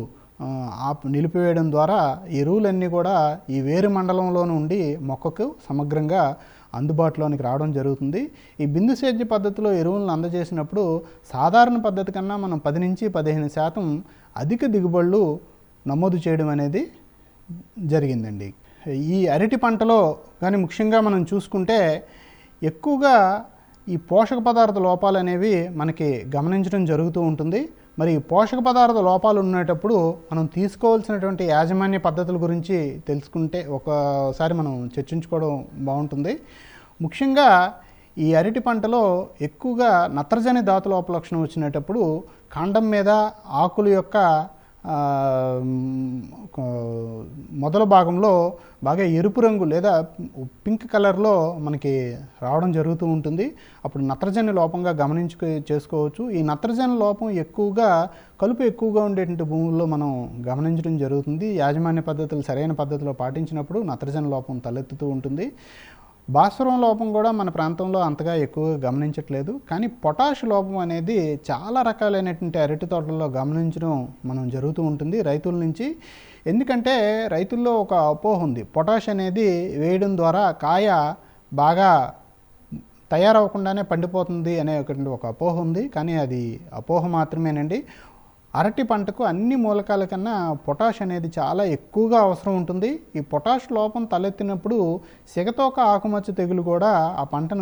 ఆప్ నిలిపివేయడం ద్వారా ఎరువులన్నీ కూడా ఈ వేరు మండలంలో నుండి మొక్కకు సమగ్రంగా అందుబాటులోనికి రావడం జరుగుతుంది. ఈ బిందు సేద్య పద్ధతిలో ఎరువులను అందజేసినప్పుడు సాధారణ పద్ధతి కన్నా మనం పది నుంచి పదిహేను శాతం అధిక దిగుబడులు నమోదు చేయడం అనేది జరిగిందండి. ఈ అరటి పంటలో కానీ ముఖ్యంగా మనం చూసుకుంటే ఎక్కువగా ఈ పోషక పదార్థ లోపాలు అనేవి మనకి గమనించడం జరుగుతూ ఉంటుంది. మరి పోషక పదార్థ లోపాలు ఉండేటప్పుడు మనం తీసుకోవాల్సినటువంటి యాజమాన్య పద్ధతుల గురించి తెలుసుకుంటే ఒకసారి మనం చర్చించుకోవడం బాగుంటుంది. ముఖ్యంగా ఈ అరటి పంటలో ఎక్కువగా నత్రజని ధాతు లోప లక్షణం వచ్చినప్పుడు కాండం మీద ఆకుల యొక్క మొదల భాగంలో బాగా ఎరుపు రంగు లేదా పింక్ కలర్లో మనకి రావడం జరుగుతూ ఉంటుంది. అప్పుడు నత్రజని లోపంగా గమనించుకు చేసుకోవచ్చు. ఈ నత్రజని లోపం ఎక్కువగా కలుపు ఎక్కువగా ఉండేటువంటి భూముల్లో మనం గమనించడం జరుగుతుంది. యాజమాన్య పద్ధతులు సరైన పద్ధతిలో పాటించినప్పుడు నత్రజని లోపం తలెత్తుతూ ఉంటుంది. భాస్వరం లోపం కూడా మన ప్రాంతంలో అంతగా ఎక్కువగా గమనించట్లేదు. కానీ పొటాష్ లోపం అనేది చాలా రకాలైనటువంటి అరటి తోటల్లో గమనించడం మనం జరుగుతూ ఉంటుంది రైతుల నుంచి. ఎందుకంటే రైతుల్లో ఒక అపోహ ఉంది, పొటాష్ అనేది వేయడం ద్వారా కాయ బాగా తయారవకుండానే పండిపోతుంది అనే ఒక అపోహ ఉంది. కానీ అది అపోహ మాత్రమేనండి. అరటి పంటకు అన్ని మూలకాల కన్నా పొటాష్ అనేది చాలా ఎక్కువగా అవసరం ఉంటుంది. ఈ పొటాష్ లోపం తలెత్తినప్పుడు సిగతోక ఆకుమచ్చ తెగులు కూడా ఆ పంటను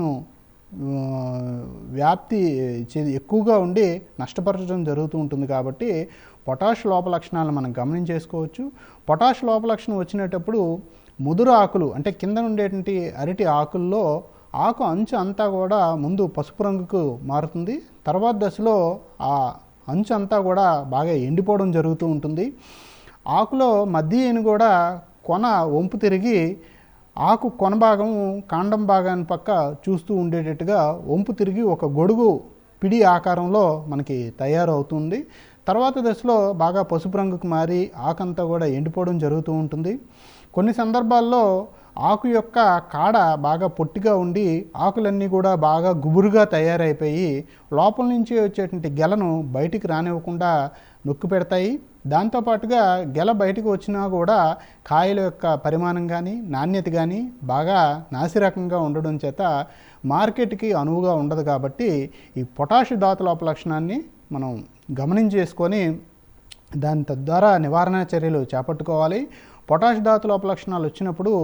వ్యాప్తి ఎక్కువగా ఉండి నష్టపరచడం జరుగుతూ ఉంటుంది. కాబట్టి పొటాష్ లోప లక్షణాలను మనం గమనించేసుకోవచ్చు. పొటాష్ లోప లక్షణం వచ్చినప్పుడు ముదురు ఆకులు అంటే కింద ఉండేటువంటి అరటి ఆకుల్లో ఆకు అంచు అంతా కూడా ముందు పసుపు రంగుకు మారుతుంది. తర్వాత దశలో ఆ అంచు అంతా కూడా బాగా ఎండిపోవడం జరుగుతూ ఉంటుంది. ఆకులో మధ్యను కూడా కొన వంపు తిరిగి ఆకు కొన భాగం కాండం భాగాన్ని పక్క చూస్తూ ఉండేటట్టుగా వంపు తిరిగి ఒక గొడుగు పిడి ఆకారంలో మనకి తయారవుతుంది. తర్వాత దశలో బాగా పసుపు రంగుకు మారి ఆకంతా కూడా ఎండిపోవడం జరుగుతూ ఉంటుంది. కొన్ని సందర్భాల్లో ఆకు యొక్క కాడ బాగా పొట్టిగా ఉండి ఆకులన్నీ కూడా బాగా గుబురుగా తయారైపోయి లోపల నుంచి వచ్చేటువంటి గెలను బయటికి రానివ్వకుండా నొక్కి పెడతాయి. దాంతోపాటుగా గెల బయటకు వచ్చినా కూడా కాయల యొక్క పరిమాణం కానీ నాణ్యత కానీ బాగా నాసిరకంగా ఉండడం చేత మార్కెట్కి అనువుగా ఉండదు. కాబట్టి ఈ పొటాష్ ధాతు లోప లక్షణాన్ని మనం గమనించేసుకొని దాని తద్వారా నివారణ చర్యలు చేపట్టుకోవాలి. పొటాష్ ధాతు లోప లక్షణాలు వచ్చినప్పుడు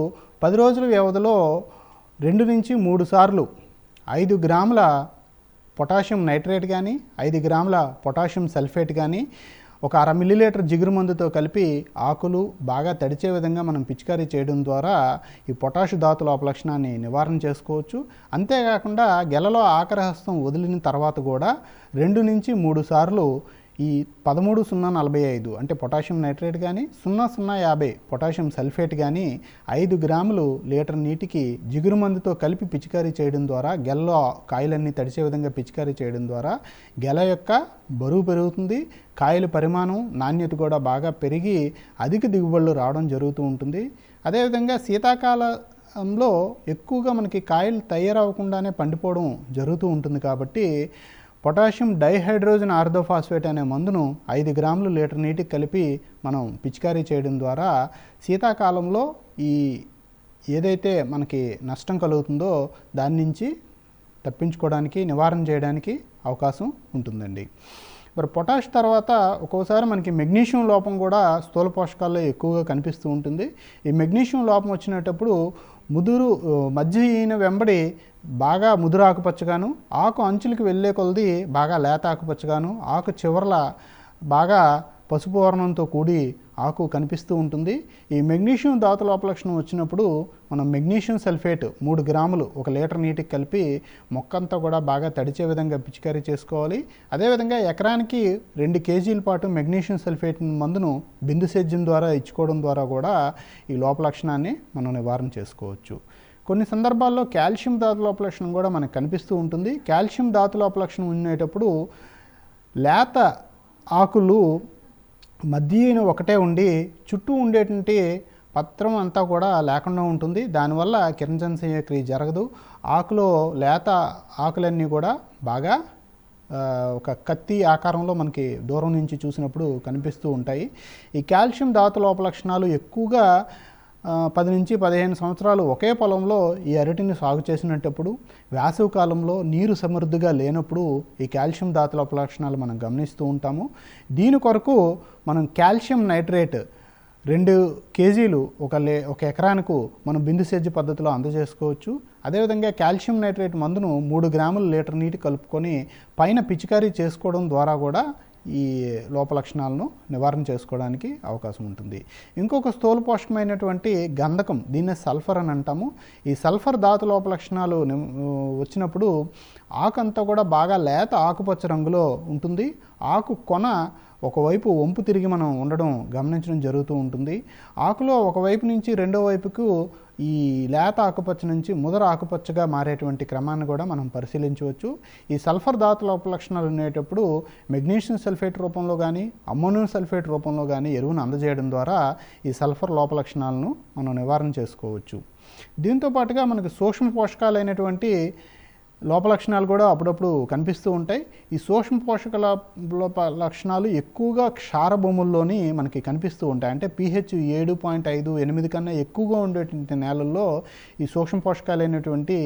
పది రోజుల వ్యవధిలో రెండు నుంచి మూడు సార్లు ఐదు గ్రాముల పొటాషియం నైట్రేట్ కానీ ఐదు గ్రాముల పొటాషియం సల్ఫేట్ కానీ ఒక అర మిల్లీలీటర్ జిగురు మందుతో కలిపి ఆకులు బాగా తడిచే విధంగా మనం పిచికారీ చేయడం ద్వారా ఈ పొటాషు ధాతు లోప లక్షణాన్ని నివారణ చేసుకోవచ్చు. అంతేకాకుండా గెలలో ఆకరహస్తం వదిలిన తర్వాత కూడా రెండు నుంచి మూడు సార్లు ఈ పదమూడు సున్నా నలభై ఐదు అంటే పొటాషియం నైట్రేట్ కానీ సున్నా సున్నా యాభై పొటాషియం సల్ఫేట్ కానీ ఐదు గ్రాములు లీటర్ నీటికి జిగురు మందుతో కలిపి పిచికారీ చేయడం ద్వారా గెలలో కాయలన్నీ తడిచే విధంగా పిచికారీ చేయడం ద్వారా గెల యొక్క బరువు పెరుగుతుంది, కాయల పరిమాణం నాణ్యత కూడా బాగా పెరిగి అధిక దిగుబడులు రావడం జరుగుతూ ఉంటుంది. అదేవిధంగా శీతాకాలంలో ఎక్కువగా మనకి కాయలు తయారవకుండానే పండిపోవడం జరుగుతూ ఉంటుంది. కాబట్టి పొటాషియం డైహైడ్రోజన్ ఆర్థోఫాస్ఫేట్ అనే మందును ఐదు గ్రాములు లీటర్ నీటికి కలిపి మనం పిచికారీ చేయడం ద్వారా శీతాకాలంలో ఈ ఏదైతే మనకి నష్టం కలుగుతుందో దాని నుంచి తప్పించుకోవడానికి, నివారణ చేయడానికి అవకాశం ఉంటుందండి. మరి పొటాష్ తర్వాత ఒక్కోసారి మనకి మెగ్నీషియం లోపం కూడా స్థూల పోషకాల్లో ఎక్కువగా కనిపిస్తూ ఉంటుంది. ఈ మెగ్నీషియం లోపం వచ్చినప్పుడు ముదురు మధ్య ఈయన వెంబడి బాగా ముదురు ఆకుపచ్చగాను, ఆకు అంచులకి వెళ్ళే కొలది బాగా లేత ఆకుపచ్చగాను, ఆకు చివర్ల బాగా పసుపు వర్ణంతో కూడి ఆకు కనిపిస్తూ ఉంటుంది. ఈ మెగ్నీషియం ధాతు లోప లక్షణం వచ్చినప్పుడు మనం మెగ్నీషియం సల్ఫేట్ మూడు గ్రాములు ఒక లీటర్ నీటికి కలిపి మొక్కంతా కూడా బాగా తడిచే విధంగా పిచికారీ చేసుకోవాలి. అదేవిధంగా ఎకరానికి రెండు కేజీల పాటు మెగ్నీషియం సల్ఫేట్ మందును బిందు సేద్యం ద్వారా ఇచ్చుకోవడం ద్వారా కూడా ఈ లోప లక్షణాన్ని మనం నివారణ చేసుకోవచ్చు. కొన్ని సందర్భాల్లో కాల్షియం ధాతు లోప లక్షణం కూడా మనకు కనిపిస్తూ ఉంటుంది. కాల్షియం ధాతు లోప లక్షణం ఉండేటప్పుడు లేత ఆకులు మధ్యన ఒకటే ఉండి చుట్టూ ఉండేటువంటి పత్రం అంతా కూడా లేకుండా ఉంటుంది. దానివల్ల కిరణజన సంయోక్రియ జరగదు. ఆకులో లేత ఆకులన్నీ కూడా బాగా ఒక కత్తి ఆకారంలో మనకి దూరం నుంచి చూసినప్పుడు కనిపిస్తూ ఉంటాయి. ఈ కాల్షియం ధాతు లోప లక్షణాలు ఎక్కువగా పది నుంచి పదిహేను సంవత్సరాలు ఒకే పొలంలో ఈ అరటిని సాగు చేసినప్పుడు వేసవి కాలంలో నీరు సమృద్ధిగా లేనప్పుడు ఈ కాల్షియం ధాతు లోప లక్షణాలు మనం గమనిస్తూ ఉంటాము. దీని కొరకు మనం కాల్షియం నైట్రేట్ రెండు కేజీలు ఒక లే ఒక ఎకరానికి మనం బిందు సేద్య పద్ధతిలో అందజేసుకోవచ్చు. అదేవిధంగా కాల్షియం నైట్రేట్ మందును మూడు గ్రాముల లీటర్ నీటి కలుపుకొని పైన పిచికారీ చేసుకోవడం ద్వారా కూడా ఈ లోప లక్షణాలను నివారణ చేసుకోవడానికి అవకాశం ఉంటుంది. ఇంకొక స్థూల పోషకమైనటువంటి గంధకం, దీన్నే సల్ఫర్ అని అంటాము. ఈ సల్ఫర్ ధాతు లోప లక్షణాలు వచ్చినప్పుడు ఆకు అంతా కూడా బాగా లేత ఆకుపచ్చ రంగులో ఉంటుంది. ఆకు కొన ఒకవైపు వంపు తిరిగి మనం ఉండడం గమనించడం జరుగుతూ ఉంటుంది. ఆకులో ఒకవైపు నుంచి రెండో వైపుకు ఈ లేత ఆకుపచ్చ నుంచి ముదర ఆకుపచ్చగా మారేటువంటి క్రమాన్ని కూడా మనం పరిశీలించవచ్చు. ఈ సల్ఫర్ ధాతు లోప లక్షణాలు ఉండేటప్పుడు మెగ్నీషియం సల్ఫేట్ రూపంలో కానీ అమ్మోనియం సల్ఫేట్ రూపంలో కానీ ఎరువును అందజేయడం ద్వారా ఈ సల్ఫర్ లోప లక్షణాలను మనం నివారణ చేసుకోవచ్చు. దీంతో పాటుగా మనకు సూక్ష్మ పోషకాలైనటువంటి లోప లక్షణాలు కూడా అప్పుడప్పుడు కనిపిస్తూ ఉంటాయి. ఈ సూక్ష్మ పోషకాల లోప లక్షణాలు ఎక్కువగా క్షార భూముల్లోని మనకి కనిపిస్తూ ఉంటాయి. అంటే పీహెచ్ ఏడు పాయింట్ ఐదు ఎనిమిది కన్నా ఎక్కువగా ఉండేటువంటి నేలల్లో ఈ సూక్ష్మ పోషకాలైనటువంటి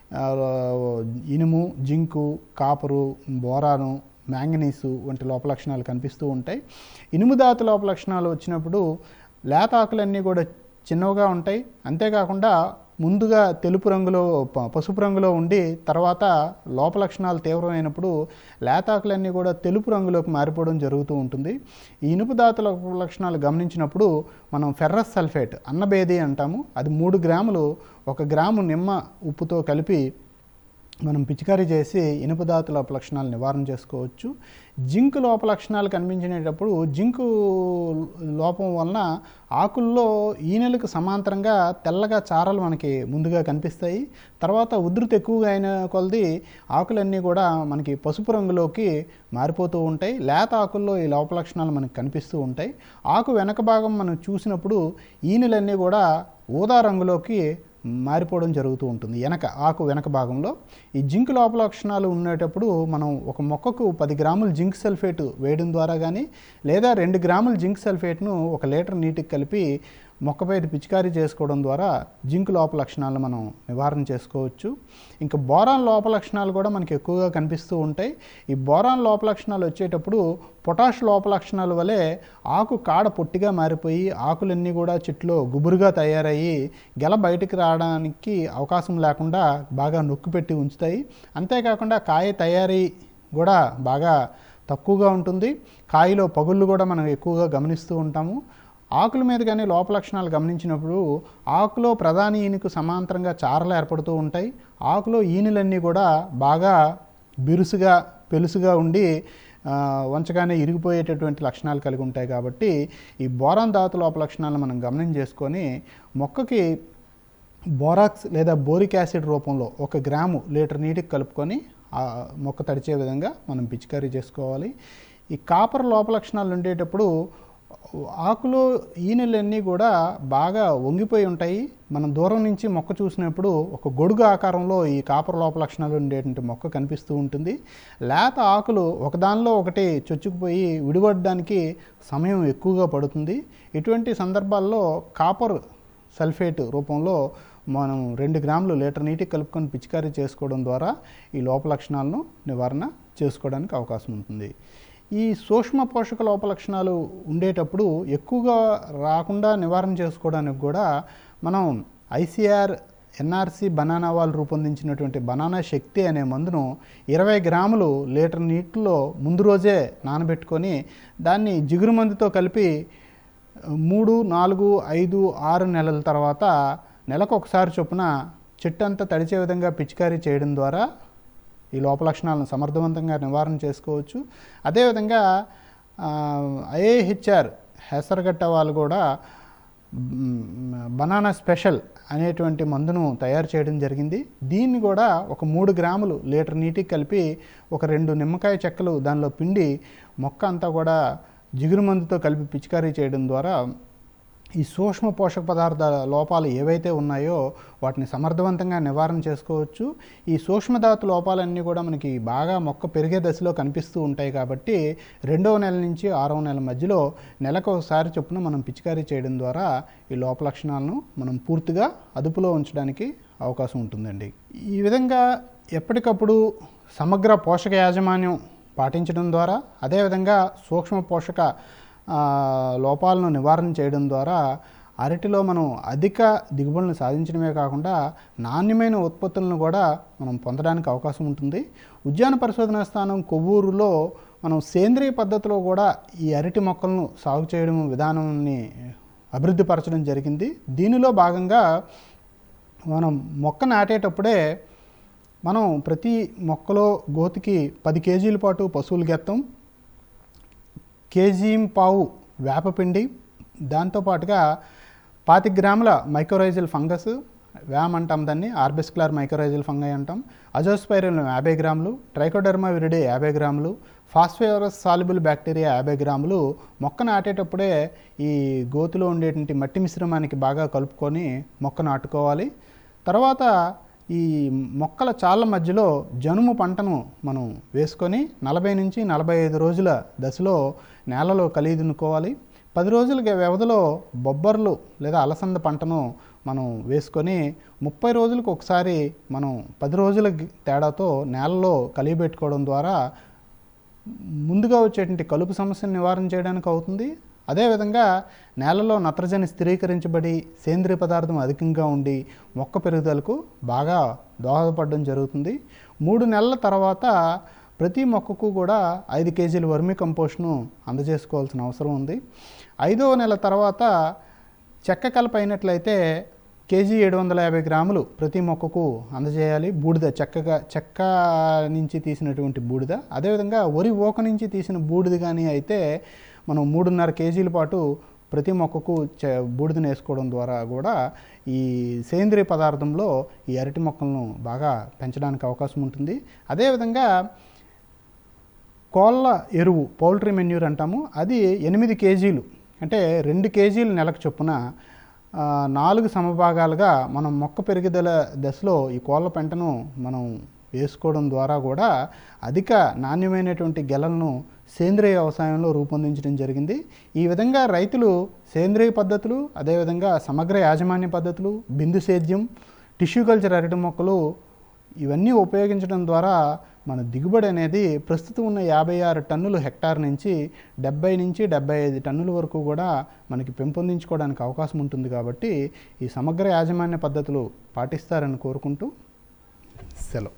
ఇనుము, జింకు, కాపరు, బోరాను, మ్యాంగనీసు వంటి లోప లక్షణాలు కనిపిస్తూ ఉంటాయి. ఇనుము ధాతు లోప లక్షణాలు వచ్చినప్పుడు లేత ఆకులన్నీ కూడా చిన్నవిగా ఉంటాయి. అంతేకాకుండా ముందుగా తెలుపు రంగులో పసుపు రంగులో ఉండి తర్వాత లోప లక్షణాలు తీవ్రమైనప్పుడు లేతాకులన్నీ కూడా తెలుపు రంగులోకి మారిపోవడం జరుగుతూ ఉంటుంది. ఈ ఇనుపు ధాతు లక్షణాలు గమనించినప్పుడు మనం ఫెర్రస్ సల్ఫేట్ అన్నబేది అంటాము. అది మూడు గ్రాములు ఒక గ్రాము నిమ్మ ఉప్పుతో కలిపి మనం పిచికారీ చేసి ఇనుపు ధాతు లోప లక్షణాలు నివారణ చేసుకోవచ్చు. జింక్ లోప లక్షణాలు కనిపించేటప్పుడు జింకు లోపం వలన ఆకుల్లో ఈనెలకు సమాంతరంగా తెల్లగా చారలు మనకి ముందుగా కనిపిస్తాయి. తర్వాత ఉధృతి ఎక్కువగా అయిన కొలది ఆకులన్నీ కూడా మనకి పసుపు రంగులోకి మారిపోతూ ఉంటాయి. లేత ఆకుల్లో ఈ లోప లక్షణాలు మనకి కనిపిస్తూ ఉంటాయి. ఆకు వెనక భాగం మనం చూసినప్పుడు ఈనెలన్నీ కూడా ఊదా రంగులోకి మారిపోవడం జరుగుతూ ఉంటుంది వెనక ఆకు వెనక భాగంలో. ఈ జింక్ లోప లక్షణాలు ఉండేటప్పుడు మనం ఒక మొక్కకు పది గ్రాముల జింక్ సల్ఫేట్ వేయడం ద్వారా కానీ లేదా రెండు గ్రాముల జింక్ సల్ఫేట్ను ఒక లీటర్ నీటికి కలిపి మొక్కపై ఇది పిచికారీ చేసుకోవడం ద్వారా జింక్ లోప లక్షణాలను మనం నివారణ చేసుకోవచ్చు. ఇంకా బోరాన్ లోప లక్షణాలు కూడా మనకి ఎక్కువగా కనిపిస్తూ ఉంటాయి. ఈ బోరాన్ లోప లక్షణాలు వచ్చేటప్పుడు పొటాష్ లోప లక్షణాల వలె ఆకు కాడ పొట్టిగా మారిపోయి ఆకులన్నీ కూడా చెట్లో గుబురుగా తయారయ్యి గెల బయటికి రావడానికి అవకాశం లేకుండా బాగా నొక్కి పెట్టి ఉంచుతాయి. అంతేకాకుండా కాయ తయారీ కూడా బాగా తక్కువగా ఉంటుంది. కాయలో పగుళ్ళు కూడా మనం ఎక్కువగా గమనిస్తూ ఉంటాము. ఆకుల మీద కానీ లోప లక్షణాలు గమనించినప్పుడు ఆకులో ప్రధాన ఈనుకు సమాంతరంగా చారలు ఏర్పడుతూ ఉంటాయి. ఆకులో ఈనులన్నీ కూడా బాగా బిరుసుగా పెలుసుగా ఉండి వంచగానే ఇరిగిపోయేటటువంటి లక్షణాలు కలిగి ఉంటాయి. కాబట్టి ఈ బోరాన్ ధాతు లోప లక్షణాలను మనం గమనం చేసుకొని మొక్కకి బోరాక్స్ లేదా బోరిక్ యాసిడ్ రూపంలో ఒక గ్రాము లీటర్ నీటికి కలుపుకొని మొక్క తడిచే విధంగా మనం పిచికారీ చేసుకోవాలి. ఈ కాపర్ లోప లక్షణాలు ఉండేటప్పుడు ఆకులో ఈనెలన్నీ కూడా బాగా వంగిపోయి ఉంటాయి. మనం దూరం నుంచి మొక్క చూసినప్పుడు ఒక గొడుగు ఆకారంలో ఈ కాపర్ లోప లక్షణాలు ఉండేటువంటి మొక్క కనిపిస్తూ ఉంటుంది. లేత ఆకులు ఒకదానిలో ఒకటి చొచ్చుకుపోయి విడిపడడానికి సమయం ఎక్కువగా పడుతుంది. ఇటువంటి సందర్భాల్లో కాపర్ సల్ఫేట్ రూపంలో మనం రెండు గ్రాములు లీటర్ నీటికి కలుపుకొని పిచికారీ చేసుకోవడం ద్వారా ఈ లోప లక్షణాలను నివారణ చేసుకోవడానికి అవకాశం ఉంటుంది. ఈ సూక్ష్మ పోషక లోప లక్షణాలు ఉండేటప్పుడు ఎక్కువగా రాకుండా నివారణ చేసుకోవడానికి కూడా మనం ఐసీఆర్ ఎన్ఆర్సి బనానా వాళ్ళు రూపొందించినటువంటి బనానా శక్తి అనే మందును ఇరవై గ్రాములు లీటర్ నీటిలో ముందు రోజే నానబెట్టుకొని దాన్ని జిగురు మందుతో కలిపి మూడు నాలుగు ఐదు ఆరు నెలల తర్వాత నెలకు ఒకసారి చొప్పున చెట్టు అంతా తడిచే విధంగా పిచికారీ చేయడం ద్వారా ఈ లోప లక్షణాలను సమర్థవంతంగా నివారణ చేసుకోవచ్చు. అదేవిధంగా ఐఏహెచ్ఆర్ హెసరగట్ట వాళ్ళు కూడా బనానా స్పెషల్ అనేటువంటి మందును తయారు చేయడం జరిగింది. దీన్ని కూడా ఒక మూడు గ్రాములు లీటర్ నీటికి కలిపి ఒక రెండు నిమ్మకాయ చెక్కలు దానిలో పిండి మొక్క అంతా కూడా జిగురు మందుతో కలిపి పిచికారీ చేయడం ద్వారా ఈ సూక్ష్మ పోషక పదార్థాల లోపాలు ఏవైతే ఉన్నాయో వాటిని సమర్థవంతంగా నివారణ చేసుకోవచ్చు. ఈ సూక్ష్మధాతు లోపాలన్నీ కూడా మనకి బాగా మొక్క పెరిగే దశలో కనిపిస్తూ ఉంటాయి. కాబట్టి రెండవ నెల నుంచి ఆరవ నెల మధ్యలో నెలకు ఒకసారి చొప్పున మనం పిచికారీ చేయడం ద్వారా ఈ లోప లక్షణాలను మనం పూర్తిగా అదుపులో ఉంచడానికి అవకాశం ఉంటుందండి. ఈ విధంగా ఎప్పటికప్పుడు సమగ్ర పోషక యాజమాన్యం పాటించడం ద్వారా అదేవిధంగా సూక్ష్మ పోషక లోపాలను నివారణ చేయడం ద్వారా అరటిలో మనం అధిక దిగుబడులను సాధించడమే కాకుండా నాణ్యమైన ఉత్పత్తులను కూడా మనం పొందడానికి అవకాశం ఉంటుంది. ఉద్యాన పరిశోధనా స్థానం కొవ్వూరులో మనం సేంద్రియ పద్ధతిలో కూడా ఈ అరటి మొక్కలను సాగు చేయడం విధానాన్ని అభివృద్ధి పరచడం జరిగింది. దీనిలో భాగంగా మనం మొక్క నాటేటప్పుడే మనం ప్రతి మొక్కలో గోతికి పది కేజీల పాటు పశువుల గెత్తం, కేజీ పావు వేపపిండి, దాంతోపాటుగా పాతి గ్రాముల మైక్రోరైజల్ ఫంగస్, వ్యామ్ అంటాం దాన్ని, ఆర్బిస్క్యులర్ మైక్రోరైజల్ ఫంగై అంటాం, అజోస్పైరిల్ యాభై గ్రాములు, ట్రైకోడెర్మా విరిడే యాభై గ్రాములు, ఫాస్ఫరస్ సాల్యుబుల్ బ్యాక్టీరియా యాభై గ్రాములు మొక్క నాటేటప్పుడే ఈ గోతిలో ఉండేటువంటి మట్టి మిశ్రమానికి బాగా కలుపుకొని మొక్క నాటుకోవాలి. తర్వాత ఈ మొక్కల చాళ్ళ మధ్యలో జనుము పంటను మనం వేసుకొని నలభై నుంచి నలభై ఐదు రోజుల దశలో నేలలో కలిగి దున్నుకోవాలి. పది రోజుల వ్యవధిలో బొబ్బర్లు లేదా అలసంద పంటను మనం వేసుకొని ముప్పై రోజులకు ఒకసారి మనం పది రోజుల తేడాతో నేలలో కలిగి పెట్టుకోవడం ద్వారా ముందుగా వచ్చేటువంటి కలుపు సమస్యను నివారణ చేయడానికి అవుతుంది. అదేవిధంగా నేలలో నత్రజని స్థిరీకరించబడి సేంద్రియ పదార్థం అధికంగా ఉండి మొక్క పెరుగుదలకు బాగా దోహదపడడం జరుగుతుంది. మూడు నెలల తర్వాత ప్రతి మొక్కకు కూడా ఐదు కేజీల వర్మీ కంపోస్ట్ను అందజేసుకోవాల్సిన అవసరం ఉంది. ఐదవ నెల తర్వాత చెక్క కలప అయినట్లయితే కేజీ ఏడు వందల యాభై గ్రాములు ప్రతి మొక్కకు అందజేయాలి. బూడిద చెక్కగా చెక్క నుంచి తీసినటువంటి బూడిద, అదేవిధంగా వరి ఓక నుంచి తీసిన బూడిద కానీ అయితే మనం మూడున్నర కేజీల పాటు ప్రతి మొక్కకు చె బూడిదను వేసుకోవడం ద్వారా కూడా ఈ సేంద్రియ పదార్థంలో ఈ అరటి మొక్కలను బాగా పెంచడానికి అవకాశం ఉంటుంది. అదేవిధంగా కోళ్ళ ఎరువు, పౌల్ట్రీ మెన్యూర్ అంటాము, అది ఎనిమిది కేజీలు అంటే రెండు కేజీలు నెలకు చొప్పున నాలుగు సమభాగాలుగా మనం మొక్క పెరుగుదల దశలో ఈ కోళ్ళ పెంటను మనం వేసుకోవడం ద్వారా కూడా అధిక నాణ్యమైనటువంటి గెలలను సేంద్రియ వ్యవసాయంలో రూపొందించడం జరిగింది. ఈ విధంగా రైతులు సేంద్రియ పద్ధతులు, అదేవిధంగా సమగ్ర యాజమాన్య పద్ధతులు, బిందు సేద్యం, టిష్యూ కల్చర్ అరటి మొక్కలు ఇవన్నీ ఉపయోగించడం ద్వారా మన దిగుబడి అనేది ప్రస్తుతం ఉన్న యాభై ఆరు టన్నులు హెక్టార్ నుంచి డెబ్బై నుంచి డెబ్బై ఐదు టన్నుల వరకు కూడా మనకి పెంపొందించుకోవడానికి అవకాశం ఉంటుంది. కాబట్టి ఈ సమగ్ర యాజమాన్య పద్ధతులు పాటిస్తారని కోరుకుంటూ సెలవు.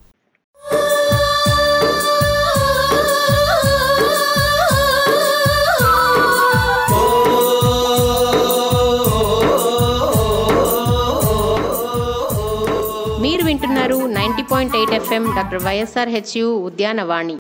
మీరు వింటున్నారు ninety point eight FM doctor YSR HU Udyanavani.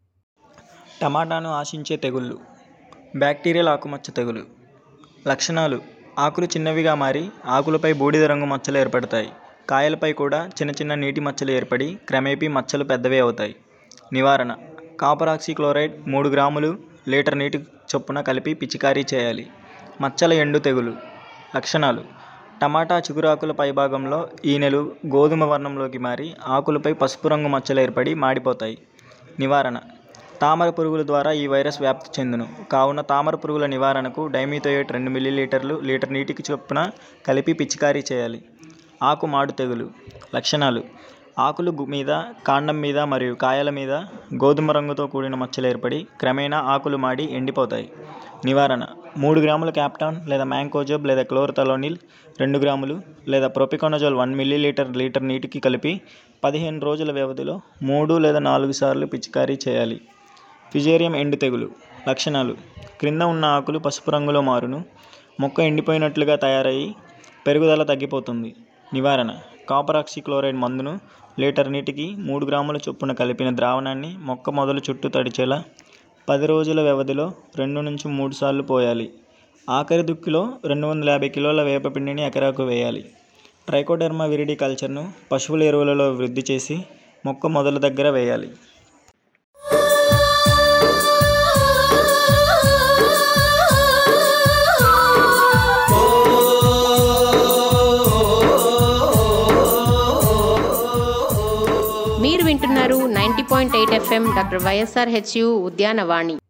టమాటాను ఆశించే తెగుళ్ళు. బ్యాక్టీరియల్ ఆకుమచ్చ తెగులు లక్షణాలు: ఆకులు చిన్నవిగా మారి ఆకులపై బూడిద రంగు మచ్చలు ఏర్పడతాయి. కాయలపై కూడా చిన్న చిన్న నీటి మచ్చలు ఏర్పడి క్రమేపీ మచ్చలు పెద్దవే అవుతాయి. నివారణ: కాపర్ ఆక్సీ క్లోరైడ్ మూడు గ్రాములు లీటర్ నీటి చొప్పున కలిపి పిచికారీ చేయాలి. మచ్చల ఎండు తెగులు లక్షణాలు: టమాటా చిగురాకుల పైభాగంలో ఈనెలు గోధుమ వర్ణంలోకి మారి ఆకులపై పసుపు రంగు మచ్చలు ఏర్పడి మాడిపోతాయి. నివారణ: తామర పురుగుల ద్వారా ఈ వైరస్ వ్యాప్తి చెందును. కావున తామర పురుగుల నివారణకు డైమిథోయేట్ రెండు మిల్లీలీటర్లు లీటర్ నీటికి చొప్పున కలిపి పిచికారీ చేయాలి. ఆకు మాడు తెగులు లక్షణాలు: ఆకులు మీద, కాండం మీద మరియు కాయల మీద గోధుమ రంగుతో కూడిన మచ్చలు ఏర్పడి క్రమేణా ఆకులు మాడి ఎండిపోతాయి. నివారణ: మూడు గ్రాముల క్యాప్టాన్ లేదా మ్యాంకోజబ్ లేదా క్లోర్థలోనిల్ రెండు గ్రాములు లేదా ప్రొపికోనజోల్ వన్ మిల్లీలీటర్ లీటర్ నీటికి కలిపి పదిహేను రోజుల వ్యవధిలో మూడు లేదా నాలుగు సార్లు పిచికారీ చేయాలి. ఫిజేరియం ఎండు తెగులు లక్షణాలు: క్రింద ఉన్న ఆకులు పసుపు రంగులో మారును. మొక్క ఎండిపోయినట్లుగా తయారయ్యి పెరుగుదల తగ్గిపోతుంది. నివారణ: కాపర్ ఆక్సీ క్లోరైడ్ మందును లీటర్ నీటికి మూడు గ్రాముల చొప్పున కలిపిన ద్రావణాన్ని మొక్క మొదలు చుట్టూ తడిచేలా పది రోజుల వ్యవధిలో రెండు నుంచి మూడు సార్లు పోయాలి. ఆఖరి దుక్కిలో రెండు వందల యాభై కిలోల వేపపిండిని ఎకరాకు వేయాలి. ట్రైకోడెర్మా విరిడి కల్చర్ను పశువుల ఎరువులలో వృద్ధి చేసి మొక్క మొదల దగ్గర వేయాలి. మీరు వింటున్నారు ninety point eight FM doctor YSR HU Udyanavani.